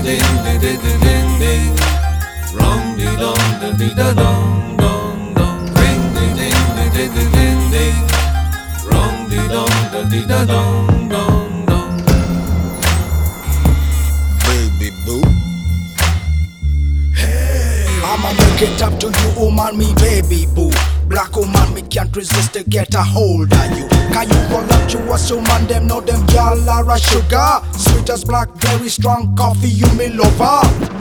ding ding ding ding ding. Wrong di dong da di da dong dong dong. Ring ding ding ding ding ding ding. Wrong di dong da di da dong dong dong. Baby boo. I'ma make it up to you, oh man, me baby boo. Black woman, me can't resist to get a hold of you. Can you voluptuous woman, them know them y'all are a sugar. Sweet as blackberry, strong coffee, you me lover.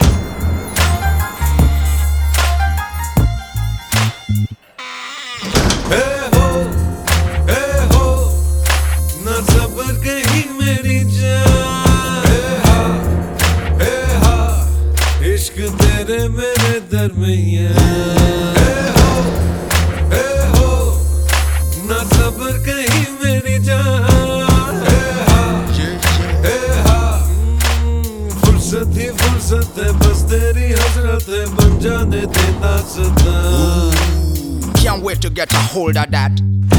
Hey ho, na sabar kahin meri jaan. Hey ha, ishq tere mere darmiyan. Hey ho, na sabar kahin meri jaan. Hey ha, fursat hi fursat hai, bas teri hasrat hai, ban jaane de daastaan. Can't wait to get a hold of that.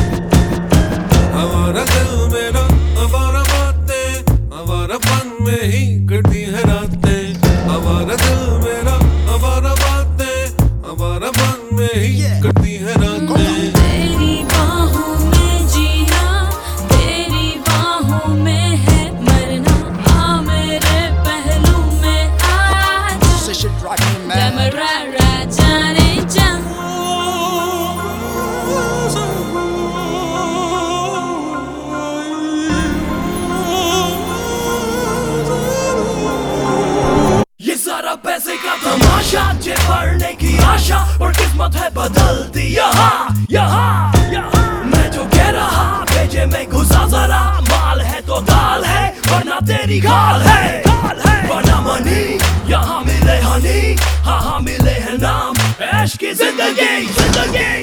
हमारा दिल मेरा हमारा बातें हमारापन में ही कटती है रातें. हमारा दिल मेरा हमारा बातें हमारापन में ही कटती है रातें. तेरी बाहों में जीना, तेरी बाहों में है मरना. आ मेरे पहलू में आज Say shit right me, man. Camera जाने जा. ये सारा पैसे का तमाशा, जे पढ़ने की आशा और किस्मत है बदलती यहाँ यहाँ यहाँ. मैं जो कह रहा भेजे में घुसा जरा. माल है तो दाल है वरना तेरी गाल है. वरना मनी यहाँ मिले हनी. हाँ हाँ मिले है नाम ऐश की जिंदगी जिंदगी.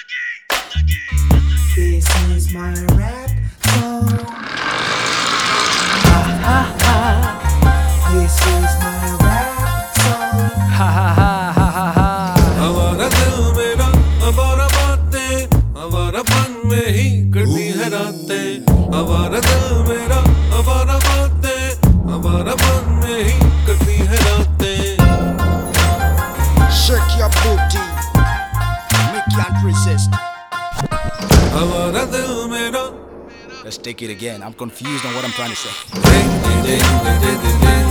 This is my rap song. This is my rap song. हमारा दिल मेरा हमारा बातें हमारापन में ही कटती है रातें. हमारा दिल मेरा हमारा बातें हमारापन में ही कटती है रातें. Shake your booty, me can't resist. हमारा दिल मेरा Let's take it again. I'm confused on what I'm trying to say. ding ding ding ding ding ding.